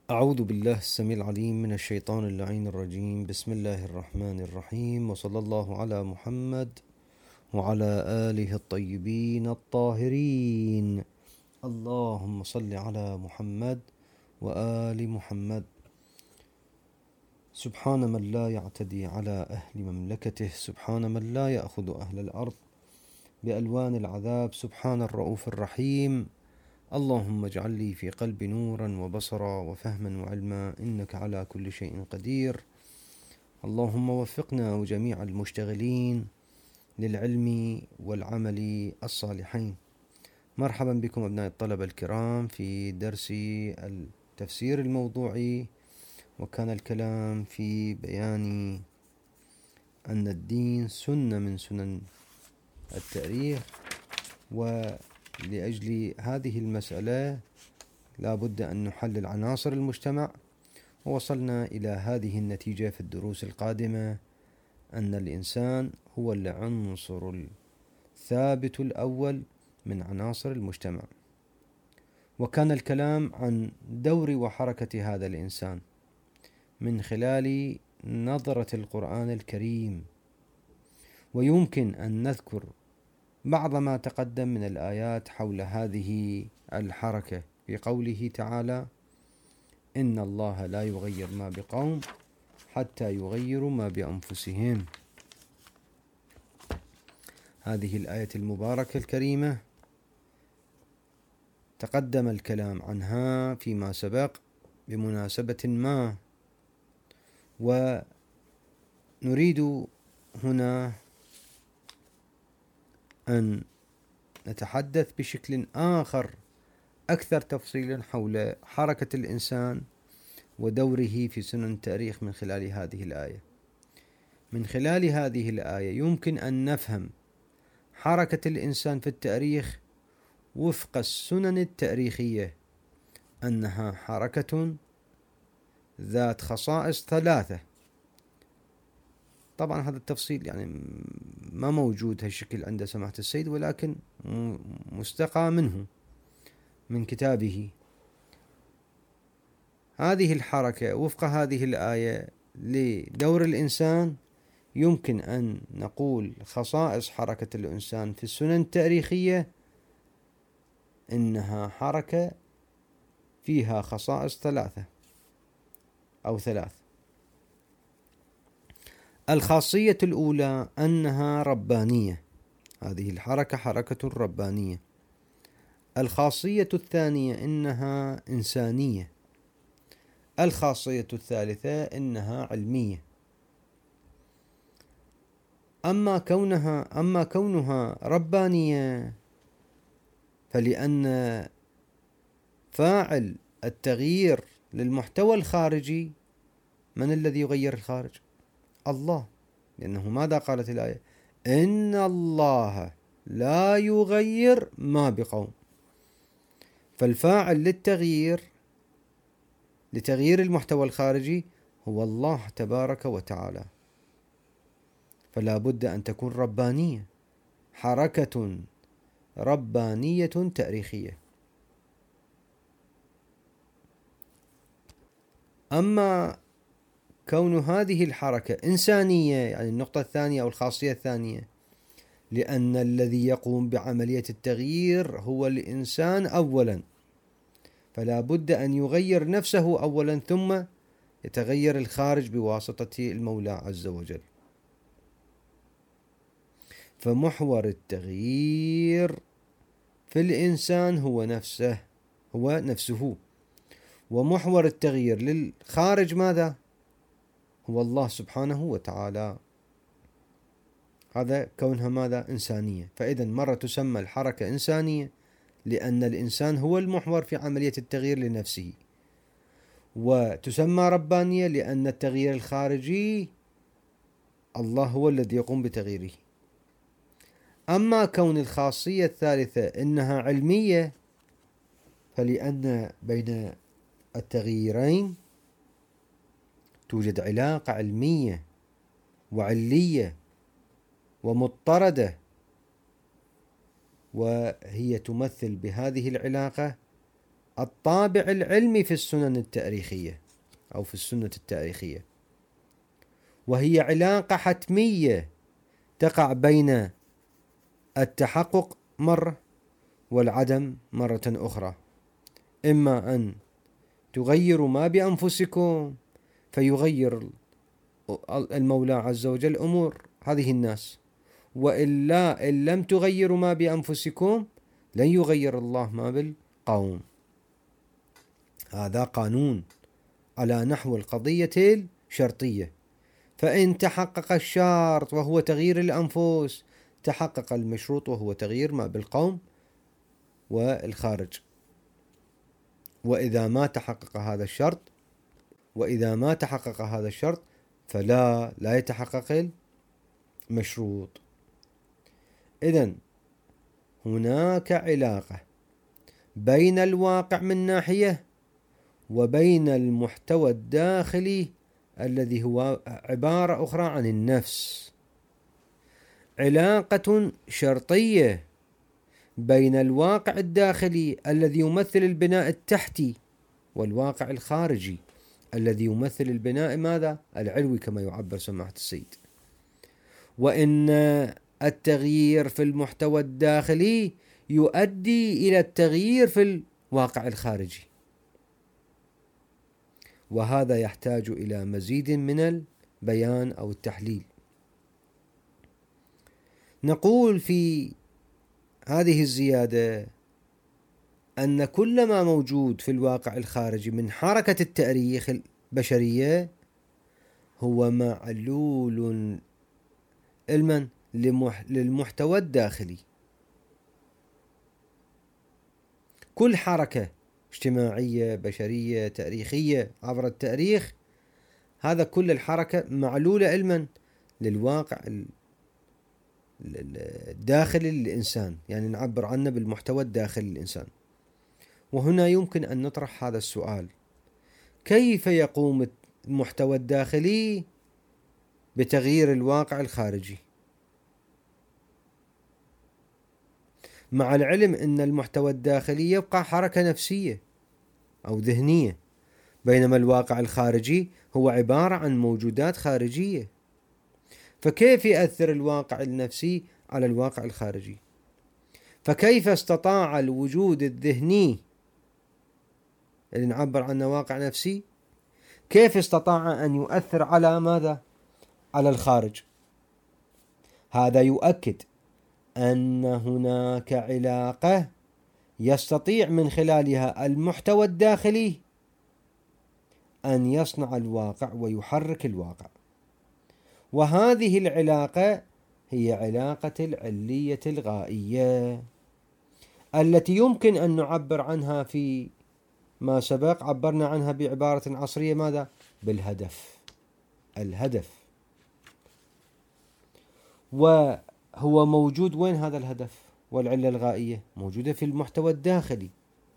أعوذ بالله السميع العليم من الشيطان اللعين الرجيم. بسم الله الرحمن الرحيم، وصلى الله على محمد وعلى آله الطيبين الطاهرين. اللهم صل على محمد وآل محمد. سبحان من لا يعتدي على أهل مملكته، سبحان من لا يأخذ أهل الأرض بألوان العذاب، سبحان الرؤوف الرحيم. اللهم اجعل لي في قلبي نورا وبصرا وفهما وعلما، إنك على كل شيء قدير. اللهم وفقنا وجميع المشتغلين للعلم والعمل الصالحين. مرحبا بكم أبناء الطلبة الكرام في درس التفسير الموضوعي. وكان الكلام في بيان أن الدين سنة من سنن التاريخ، ولأجل هذه المسألة لا بد أن نحلل عناصر المجتمع. ووصلنا إلى هذه النتيجة في الدروس القادمة، أن الإنسان هو العنصر الثابت الأول من عناصر المجتمع. وكان الكلام عن دور وحركة هذا الإنسان من خلال نظرة القرآن الكريم. ويمكن أن نذكر بعض ما تقدم من الآيات حول هذه الحركة في قوله تعالى: إن الله لا يغير ما بقوم حتى يغيروا ما بأنفسهم. هذه الآية المباركة الكريمة تقدم الكلام عنها فيما سبق بمناسبة ما، ونريد هنا أن نتحدث بشكل آخر أكثر تفصيلا حول حركة الإنسان ودوره في سنن التاريخ من خلال هذه الآية. من خلال هذه الآية يمكن أن نفهم حركة الإنسان في التاريخ وفق السنن التاريخية، أنها حركة ذات خصائص ثلاثة. طبعا هذا التفصيل يعني ما موجود هالشكل عند سماحة السيد، ولكن مستقى منه من كتابه. هذه الحركة وفق هذه الآية لدور الإنسان، يمكن أن نقول خصائص حركة الإنسان في السنن التاريخية إنها حركة فيها خصائص ثلاثة أو ثلاث. الخاصية الأولى أنها ربانية، هذه الحركة حركة ربانية. الخاصية الثانية إنها إنسانية. الخاصية الثالثة إنها علمية. أما كونها ربانية فلأن فاعل التغيير للمحتوى الخارجي، من الذي يغير الخارج؟ الله، لأنه ماذا قالت الآية؟ إن الله لا يغير ما بقوم. فالفاعل لتغيير المحتوى الخارجي هو الله تبارك وتعالى. فلا بد أن تكون ربانية، حركة ربانية تاريخية. أما كون هذه الحركة إنسانية، يعني النقطة الثانية أو الخاصية الثانية، لأن الذي يقوم بعملية التغيير هو الإنسان أولا، فلا بد أن يغير نفسه أولا ثم يتغير الخارج بواسطة المولى عز وجل. فمحور التغيير في الإنسان هو نفسه، ومحور التغيير للخارج ماذا؟ هو الله سبحانه وتعالى. هذا كونها ماذا؟ إنسانية. فإذا مرة تسمى الحركة إنسانية لأن الإنسان هو المحور في عملية التغيير لنفسه، وتسمى ربانية لأن التغيير الخارجي الله هو الذي يقوم بتغييره. أما كون الخاصية الثالثة إنها علمية، فلأن بين التغييرين توجد علاقة علمية وعلية ومضطردة، وهي تمثل بهذه العلاقة الطابع العلمي في السنن التاريخية أو في السنة التاريخية، وهي علاقة حتمية تقع بين التحقق مرة والعدم مرة أخرى. إما أن تغيروا ما بأنفسكم فيغير المولى عز وجل أمور هذه الناس، وإلا إن لم تغيروا ما بأنفسكم لن يغير الله ما بالقوم. هذا قانون على نحو القضية الشرطية، فإن تحقق الشرط وهو تغيير الأنفس تحقق المشروط وهو تغيير ما بالقوم والخارج. وإذا ما تحقق هذا الشرط فلا يتحقق المشروط. إذن هناك علاقة بين الواقع من ناحية وبين المحتوى الداخلي الذي هو عبارة أخرى عن النفس، علاقة شرطية بين الواقع الداخلي الذي يمثل البناء التحتي والواقع الخارجي الذي يمثل البناء ماذا؟ العلوي كما يعبر سماحة السيد. وإن التغيير في المحتوى الداخلي يؤدي إلى التغيير في الواقع الخارجي، وهذا يحتاج إلى مزيد من البيان أو التحليل. نقول في هذه الزيادة أن كل ما موجود في الواقع الخارجي من حركة التاريخ البشرية هو معلول علما للمحتوى الداخلي. كل حركة اجتماعية بشرية تاريخية عبر التاريخ، هذا كل الحركة معلولة علما للواقع الداخلي للإنسان، يعني نعبر عنه بالمحتوى الداخلي للإنسان. وهنا يمكن أن نطرح هذا السؤال: كيف يقوم المحتوى الداخلي بتغيير الواقع الخارجي؟ مع العلم أن المحتوى الداخلي يبقى حركة نفسية أو ذهنية، بينما الواقع الخارجي هو عبارة عن موجودات خارجية. فكيف يأثر الواقع النفسي على الواقع الخارجي؟ فكيف استطاع الوجود الذهني اللي نعبر عنه واقع نفسي، كيف استطاع أن يؤثر على ماذا؟ على الخارج. هذا يؤكد أن هناك علاقة يستطيع من خلالها المحتوى الداخلي أن يصنع الواقع ويحرك الواقع، وهذه العلاقة هي علاقة العلية الغائية التي يمكن أن نعبر عنها في ما سبق، عبرنا عنها بعبارة عصرية ماذا؟ بالهدف. الهدف، وهو موجود وين هذا الهدف والعلة الغائية؟ موجودة في المحتوى الداخلي.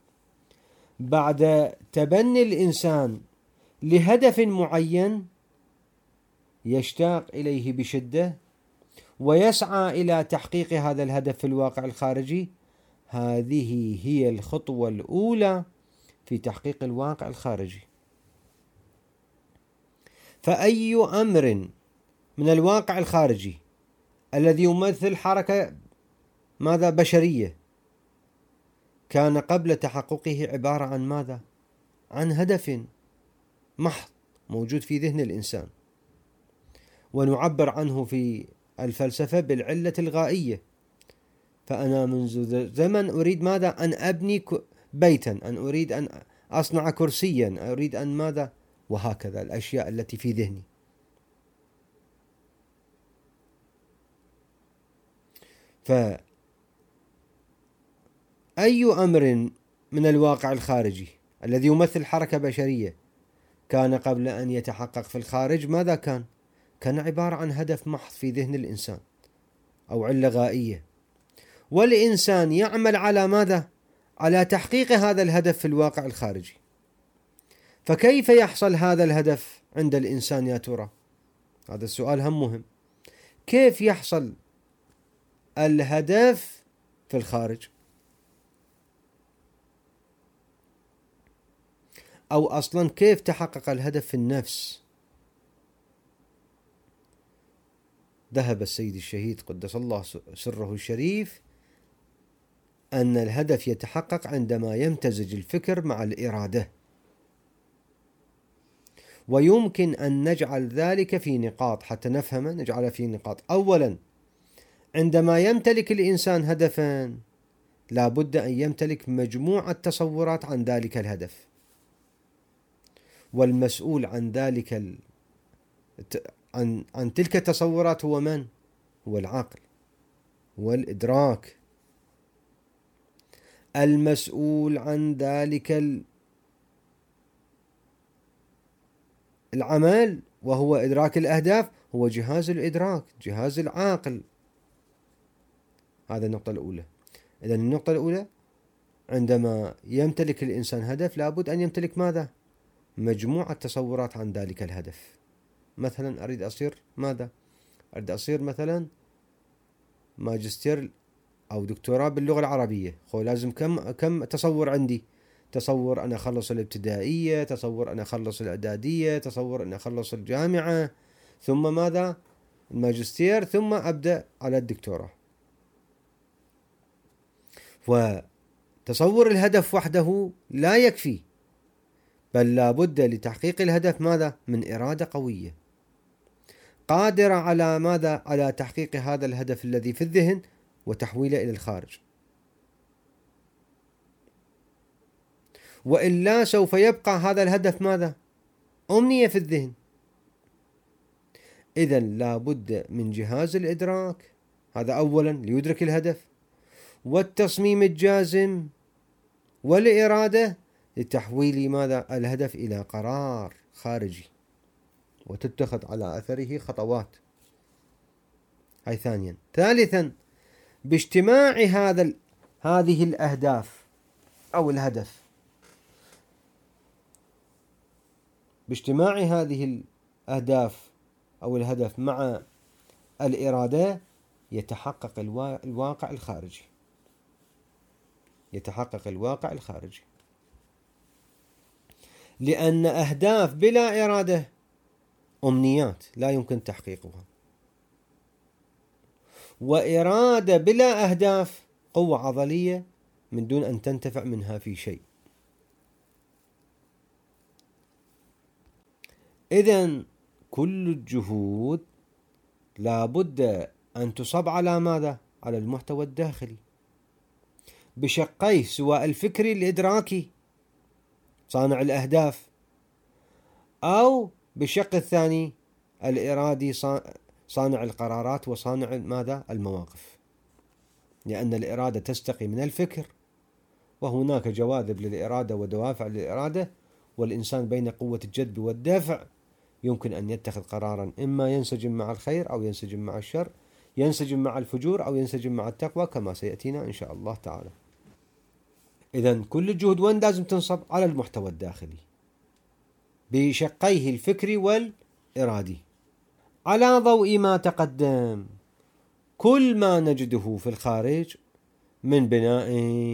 بعد تبني الإنسان لهدف معين يشتاق إليه بشدة ويسعى إلى تحقيق هذا الهدف في الواقع الخارجي، هذه هي الخطوة الأولى في تحقيق الواقع الخارجي. فأي أمر من الواقع الخارجي الذي يمثل حركة ماذا؟ بشرية، كان قبل تحققه عبارة عن ماذا؟ عن هدف محض موجود في ذهن الإنسان، ونعبر عنه في الفلسفة بالعلة الغائية. فأنا منذ زمن أريد ماذا؟ أن أبني بيتا، أن أريد أن أصنع كرسيا، أريد أن ماذا؟ وهكذا الأشياء التي في ذهني. فأي أمر من الواقع الخارجي الذي يمثل حركة بشرية كان قبل أن يتحقق في الخارج ماذا كان؟ كان عبارة عن هدف محض في ذهن الإنسان أو علة غائية، والإنسان يعمل على ماذا؟ على تحقيق هذا الهدف في الواقع الخارجي. فكيف يحصل هذا الهدف عند الإنسان يا ترى؟ هذا السؤال هم مهم. كيف يحصل الهدف في الخارج؟ أو أصلا كيف تحقق الهدف في النفس. ذهب السيد الشهيد قدس الله سره الشريف أن الهدف يتحقق عندما يمتزج الفكر مع الإرادة، ويمكن أن نجعل ذلك في نقاط حتى نفهم، نجعل في نقاط. أولا، عندما يمتلك الإنسان هدفا لا بد أن يمتلك مجموعة تصورات عن ذلك الهدف، والمسؤول عن ذلك عن تلك التصورات هو من؟ هو العقل، هو الإدراك. المسؤول عن ذلك العمل وهو إدراك الأهداف هو جهاز الإدراك، جهاز العاقل. هذا النقطة الأولى. إذن النقطة الأولى، عندما يمتلك الإنسان هدف لابد أن يمتلك ماذا؟ مجموعة تصورات عن ذلك الهدف. مثلا أريد أصير ماذا؟ أريد أصير مثلا ماجستير أو دكتوراه باللغة العربية. لازم كم تصور عندي؟ تصور أنا أخلص الابتدائية، تصور أنا أخلص الإعدادية، تصور أنا أخلص الجامعة، ثم ماذا؟ الماجستير، ثم أبدأ على الدكتوراه. وتصور الهدف وحده لا يكفي، بل لا بد لتحقيق الهدف ماذا؟ من إرادة قوية قادرة على ماذا؟ على تحقيق هذا الهدف الذي في الذهن وتحويله إلى الخارج، وإلا سوف يبقى هذا الهدف ماذا؟ أمنية في الذهن. إذن لا بد من جهاز الإدراك، هذا أولا ليدرك الهدف، والتصميم الجازم، والإرادة لتحويل ماذا؟ الهدف إلى قرار خارجي وتتخذ على أثره خطوات. هاي ثانيا. ثالثا، باجتماع هذه الأهداف أو الهدف، باجتماع هذه الأهداف أو الهدف مع الإرادة يتحقق الواقع الخارجي، يتحقق الواقع الخارجي. لأن أهداف بلا إرادة أمنيات لا يمكن تحقيقها، وإرادة بلا أهداف قوة عضلية من دون أن تنتفع منها في شيء. إذن كل الجهود لا بد أن تصب على ماذا؟ على المحتوى الداخلي بشقيه، سواء الفكري الإدراكي صانع الأهداف، أو بالشق الثاني الإرادي صانع القرارات وصانع ماذا؟ المواقف. لأن الإرادة تستقي من الفكر، وهناك جواذب للإرادة ودوافع للإرادة، والإنسان بين قوة الجذب والدافع يمكن أن يتخذ قرارا إما ينسجم مع الخير أو ينسجم مع الشر، ينسجم مع الفجور أو ينسجم مع التقوى، كما سيأتينا إن شاء الله تعالى. إذن كل الجهود وين لازم تنصب؟ على المحتوى الداخلي بشقيه الفكري والإرادي. على ضوء ما تقدم، كل ما نجده في الخارج من بناء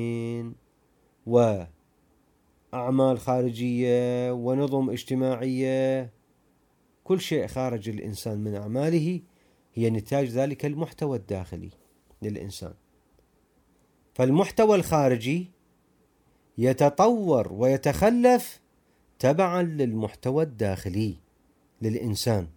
وأعمال خارجية ونظم اجتماعية، كل شيء خارج الإنسان من أعماله هي نتاج ذلك المحتوى الداخلي للإنسان. فالمحتوى الخارجي يتطور ويتخلف تبعا للمحتوى الداخلي للإنسان،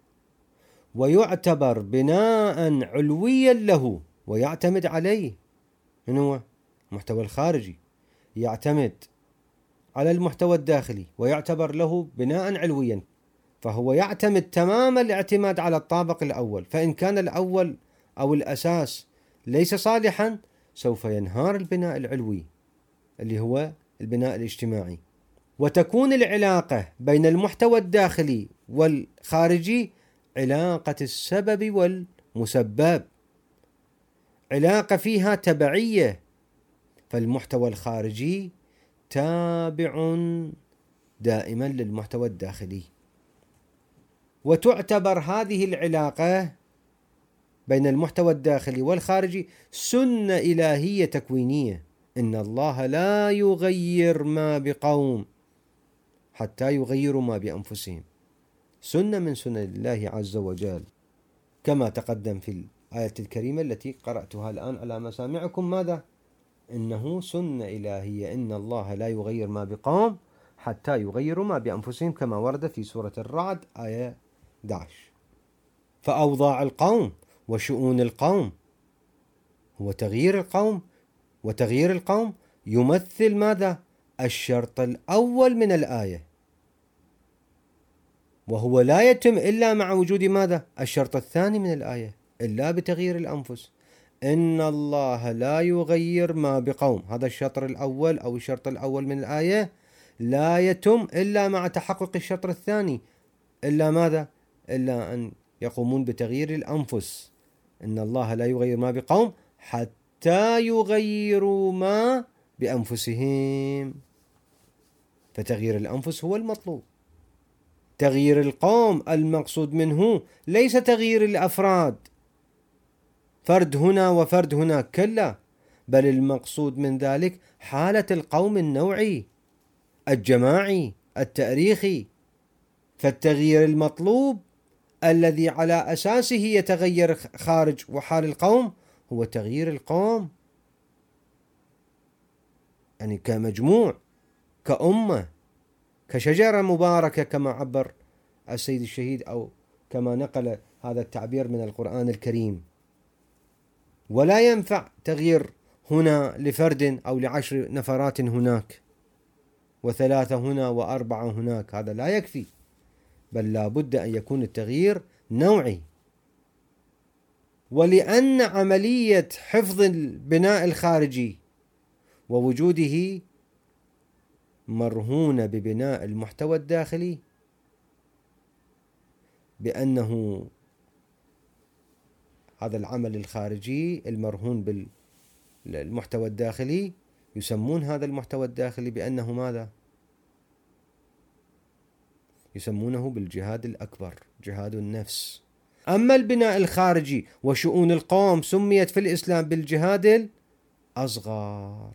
ويعتبر بناء علويا له ويعتمد عليه. من هو؟ المحتوى الخارجي يعتمد على المحتوى الداخلي ويعتبر له بناء علويا، فهو يعتمد تمام الاعتماد على الطابق الأول، فإن كان الأول أو الأساس ليس صالحا سوف ينهار البناء العلوي اللي هو البناء الاجتماعي. وتكون العلاقة بين المحتوى الداخلي والخارجي علاقة السبب والمسبب، علاقة فيها تبعية، فالمحتوى الخارجي تابع دائما للمحتوى الداخلي. وتعتبر هذه العلاقة بين المحتوى الداخلي والخارجي سنة إلهية تكوينية. إن الله لا يغير ما بقوم حتى يغيروا ما بأنفسهم. سنة من سنن الله عز وجل، كما تقدم في الآية الكريمة التي قرأتها الآن على مسامعكم. ماذا؟ إنه سنة إلهية، إن الله لا يغير ما بقوم حتى يغيروا ما بأنفسهم، كما ورد في سورة الرعد آية 11. فأوضاع القوم وشؤون القوم هو تغيير القوم، وتغيير القوم يمثل ماذا؟ الشرط الأول من الآية، وهو لا يتم إلا مع وجود ماذا؟ الشرط الثاني من الآية، إلا بتغيير الأنفس. إن الله لا يغير ما بقوم، هذا الشطر الأول أو الشرط الأول من الآية لا يتم إلا مع تحقق الشطر الثاني، إلا ماذا؟ إلا أن يقومون بتغيير الأنفس. إن الله لا يغير ما بقوم حتى يغيروا ما بأنفسهم. فتغيير الأنفس هو المطلوب. تغيير القوم المقصود منه ليس تغيير الأفراد، فرد هنا وفرد هناك، كلا، بل المقصود من ذلك حالة القوم النوعي الجماعي التاريخي. فالتغيير المطلوب الذي على أساسه يتغير خارج وحال القوم هو تغيير القوم، يعني كمجموع، كأمة، كشجرة مباركة، كما عبر السيد الشهيد أو كما نقل هذا التعبير من القرآن الكريم. ولا ينفع تغيير هنا لفرد أو ل10 نفرات هناك و3 هنا و4 هناك، هذا لا يكفي، بل لا بد أن يكون التغيير نوعي. ولأن عملية حفظ البناء الخارجي ووجوده مرهونة ببناء المحتوى الداخلي، بأنه هذا العمل الخارجي المرهون بالمحتوى الداخلي يسمون هذا المحتوى الداخلي بأنه ماذا؟ يسمونه بالجهاد الأكبر، جهاد النفس. أما البناء الخارجي وشؤون القوم سميت في الإسلام بالجهاد الأصغر،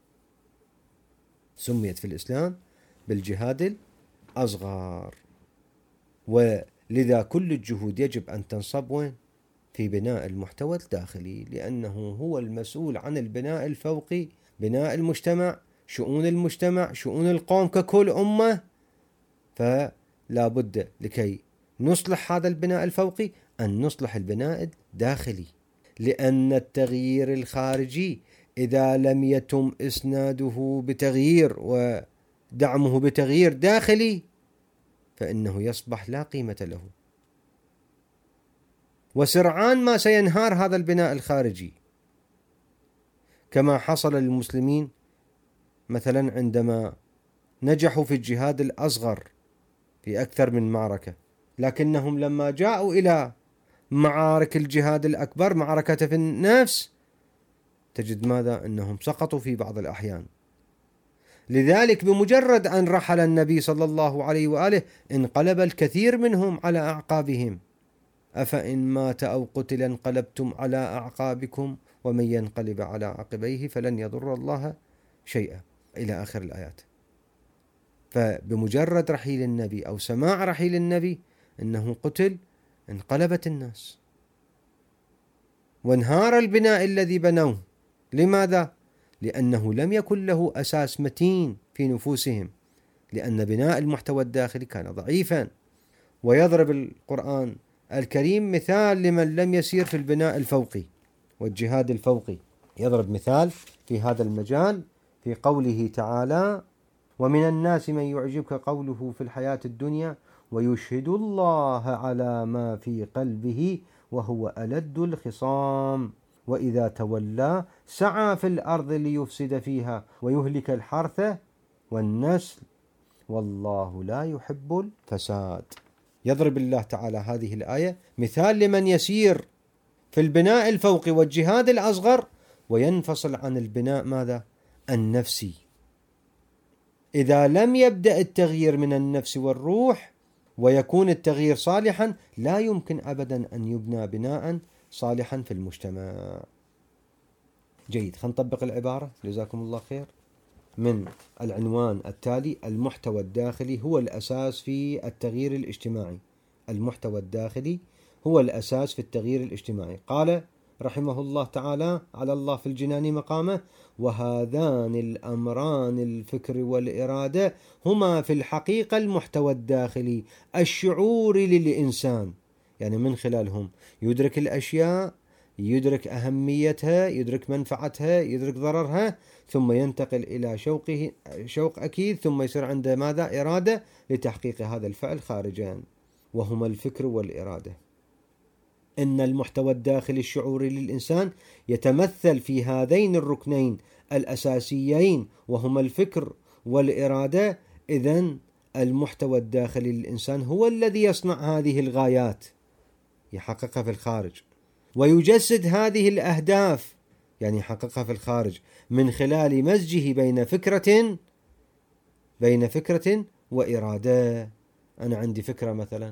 سميت في الإسلام بالجهاد الأصغر. ولذا كل الجهود يجب أن تنصب وين؟ في بناء المحتوى الداخلي، لأنه هو المسؤول عن البناء الفوقي، بناء المجتمع، شؤون المجتمع، شؤون القوم ككل أمة. فلا بد لكي نصلح هذا البناء الفوقي أن نصلح البناء الداخلي، لأن التغيير الخارجي إذا لم يتم إسناده بتغيير ودعمه بتغيير داخلي فإنه يصبح لا قيمة له، وسرعان ما سينهار هذا البناء الخارجي، كما حصل للمسلمين مثلا عندما نجحوا في الجهاد الأصغر في أكثر من معركة، لكنهم لما جاءوا إلى معارك الجهاد الأكبر، معركة في النفس، تجد ماذا؟ أنهم سقطوا في بعض الأحيان. لذلك بمجرد أن رحل النبي صلى الله عليه وآله انقلب الكثير منهم على أعقابهم. أفإن مات أو قتل انقلبتم على أعقابكم ومن ينقلب على عقبيه فلن يضر الله شيئا، إلى آخر الآيات. فبمجرد رحيل النبي أو سماع رحيل النبي أنه قتل انقلبت الناس وانهار البناء الذي بنوه. لماذا؟ لأنه لم يكن له أساس متين في نفوسهم، لأن بناء المحتوى الداخلي كان ضعيفا. ويضرب القرآن الكريم مثال لمن لم يسير في البناء الفوقي والجهاد الفوقي، يضرب مثال في هذا المجال في قوله تعالى: ومن الناس من يعجبك قوله في الحياة الدنيا ويشهد الله على ما في قلبه وهو ألد الخصام وإذا تولى سعى في الأرض ليفسد فيها ويهلك الحرث والنسل والله لا يحب الفساد. يضرب الله تعالى هذه الآية مثال لمن يسير في البناء الفوقي والجهاد الأصغر وينفصل عن البناء ماذا؟ النفسي. إذا لم يبدأ التغيير من النفس والروح ويكون التغيير صالحا لا يمكن أبدا أن يبنى بناء صالحا في المجتمع. جيد، خلينا نطبق العبارة. جزاكم الله خير. من العنوان التالي: المحتوى الداخلي هو الأساس في التغيير الاجتماعي. المحتوى الداخلي هو الأساس في التغيير الاجتماعي. قال رحمه الله تعالى: على الله في الجنان مقامه: وهذان الأمران الفكر والإرادة هما في الحقيقة المحتوى الداخلي الشعوري للإنسان. يعني من خلالهم يدرك الأشياء، يدرك أهميتها، يدرك منفعتها، يدرك ضررها، ثم ينتقل إلى شوق أكيد، ثم يصير عنده ماذا؟ إرادة لتحقيق هذا الفعل خارجا، وهما الفكر والإرادة. إن المحتوى الداخلي الشعوري للإنسان يتمثل في هذين الركنين الأساسيين، وهما الفكر والإرادة. إذن المحتوى الداخلي للإنسان هو الذي يصنع هذه الغايات، يحققها في الخارج، ويجسد هذه الأهداف، يعني يحققها في الخارج، من خلال مزجه بين فكرة وإرادة. أنا عندي فكرة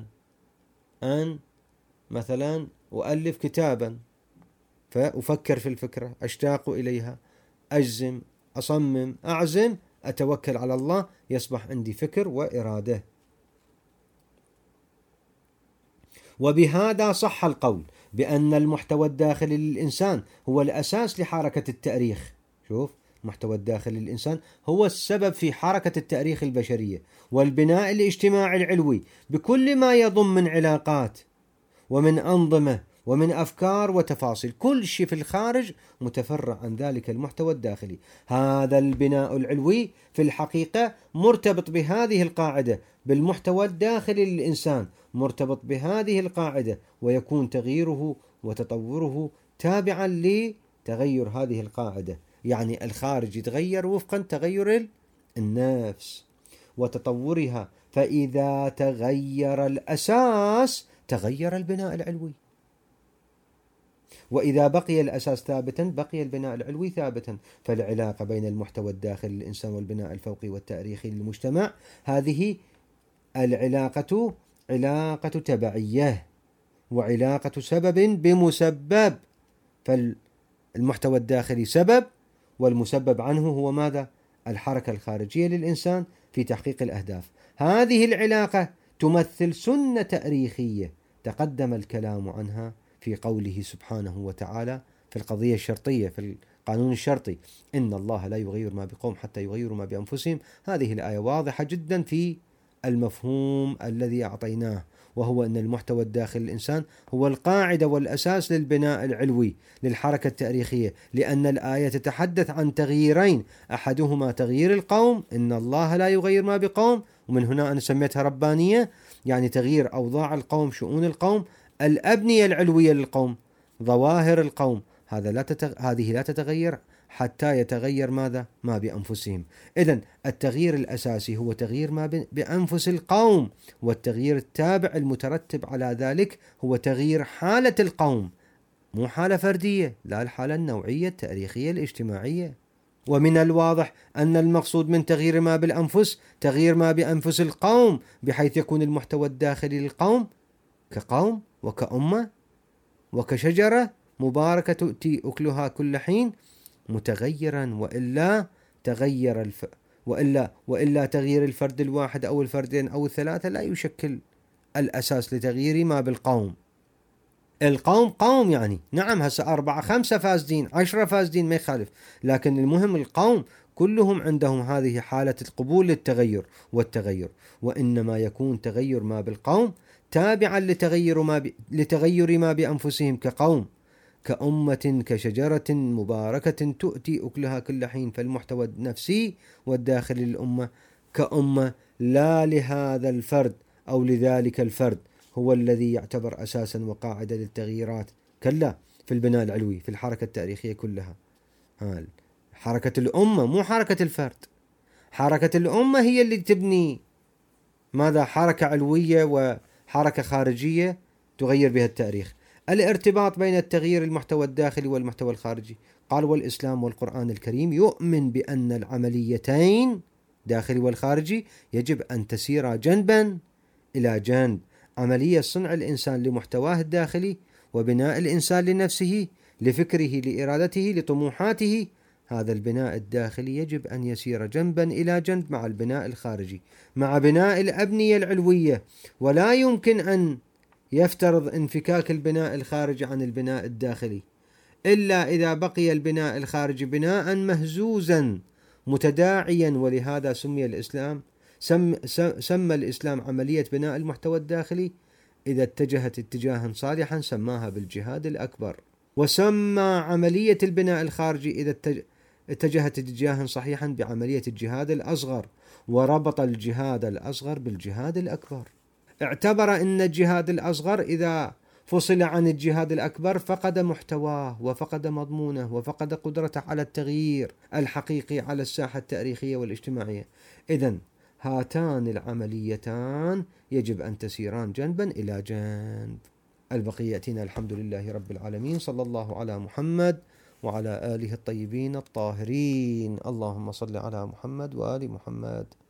مثلا أؤلف كتابا، فأفكر في الفكرة، أشتاق إليها، أجزم، أصمم، أعزم، أتوكل على الله، يصبح عندي فكر وإرادة. وبهذا صح القول بأن المحتوى الداخلي للإنسان هو الأساس لحركة التاريخ. شوف، المحتوى الداخلي للإنسان هو السبب في حركة التاريخ البشرية والبناء الاجتماعي العلوي بكل ما يضم من علاقات ومن أنظمة ومن أفكار وتفاصيل. كل شيء في الخارج متفرع عن ذلك المحتوى الداخلي. هذا البناء العلوي في الحقيقة مرتبط بهذه القاعدة، بالمحتوى الداخلي للإنسان، مرتبط بهذه القاعدة، ويكون تغييره وتطوره تابعا لتغير هذه القاعدة. يعني الخارج يتغير وفقا تغير النفس وتطورها، فإذا تغير الأساس تغير البناء العلوي، وإذا بقي الأساس ثابتا بقي البناء العلوي ثابتا. فالعلاقة بين المحتوى الداخلي للإنسان والبناء الفوقي والتاريخي للمجتمع، هذه العلاقة علاقة تبعية وعلاقة سبب بمسبب. فالمحتوى الداخلي سبب، والمسبب عنه هو ماذا؟ الحركة الخارجية للإنسان في تحقيق الأهداف. هذه العلاقة تمثل سنة تاريخية تقدم الكلام عنها في قوله سبحانه وتعالى في القضية الشرطية، في القانون الشرطي: إن الله لا يغير ما بقوم حتى يغيروا ما بأنفسهم. هذه الآية واضحة جدا في المفهوم الذي أعطيناه، وهو أن المحتوى الداخلي للإنسان هو القاعدة والأساس للبناء العلوي للحركة التاريخية، لأن الآية تتحدث عن تغييرين: أحدهما تغيير القوم، إن الله لا يغير ما بقوم، ومن هنا أنا سميتها ربانية، يعني تغيير أوضاع القوم، شؤون القوم، الأبنية العلوية للقوم، ظواهر القوم. هذه لا تتغير حتى يتغير ماذا؟ ما بأنفسهم. إذن التغيير الأساسي هو تغيير ما بأنفس القوم، والتغيير التابع المترتب على ذلك هو تغيير حالة القوم، مو حالة فردية، لا، الحالة النوعية التاريخية الاجتماعية. ومن الواضح أن المقصود من تغيير ما بالأنفس تغيير ما بأنفس القوم، بحيث يكون المحتوى الداخلي للقوم كقوم وكأمة وكشجرة مباركة تؤتي أكلها كل حين متغيرا، وإلا تغيير الفرد الواحد أو الفردين أو الثلاثة لا يشكل الأساس لتغيير ما بالقوم. القوم قوم، يعني نعم هسه 4 5 فاسدين 10 فاسدين ما يخالف، لكن المهم القوم كلهم عندهم هذه حالة القبول للتغير والتغير، وإنما يكون تغير ما بالقوم تابعا لتغير ما بأنفسهم كقوم، كأمة، كشجرة مباركة تؤتي أكلها كل حين. فالمحتوى النفسي والداخلي للأمة كأمة لا لهذا الفرد أو لذلك الفرد هو الذي يعتبر أساسا وقاعدة للتغييرات، كلا، في البناء العلوي في الحركة التاريخية كلها. حركة الأمة مو حركة الفرد. حركة الأمة هي اللي تبني ماذا؟ حركة علوية وحركة خارجية تغير بها التاريخ. الارتباط بين التغيير المحتوى الداخلي والمحتوى الخارجي، قال: والإسلام والقرآن الكريم يؤمن بأن العمليتين داخلي والخارجي يجب أن تسيرا جنبا إلى جنب. عملية صنع الإنسان لمحتواه الداخلي وبناء الإنسان لنفسه، لفكره، لإرادته، لطموحاته، هذا البناء الداخلي يجب أن يسير جنبا إلى جنب مع البناء الخارجي، مع بناء الأبنية العلوية، ولا يمكن أن يفترض انفكاك البناء الخارجي عن البناء الداخلي إلا إذا بقي البناء الخارجي بناء مهزوزا متداعيا. ولهذا سمي الإسلام سمى الإسلام عملية بناء المحتوى الداخلي إذا اتجهت اتجاها صالحا سماها بالجهاد الأكبر، وسمى عملية البناء الخارجي إذا اتجهت اتجاها صحيحا بعملية الجهاد الأصغر، وربط الجهاد الأصغر بالجهاد الأكبر. اعتبر أن الجهاد الأصغر إذا فصل عن الجهاد الأكبر فقد محتواه وفقد مضمونه وفقد قدرته على التغيير الحقيقي على الساحة التاريخية والاجتماعية. إذن هاتان العمليتان يجب أن تسيران جنبا إلى جنب. البقية يأتينا الحمد لله رب العالمين، صلى الله على محمد وعلى آله الطيبين الطاهرين. اللهم صل على محمد وآل محمد.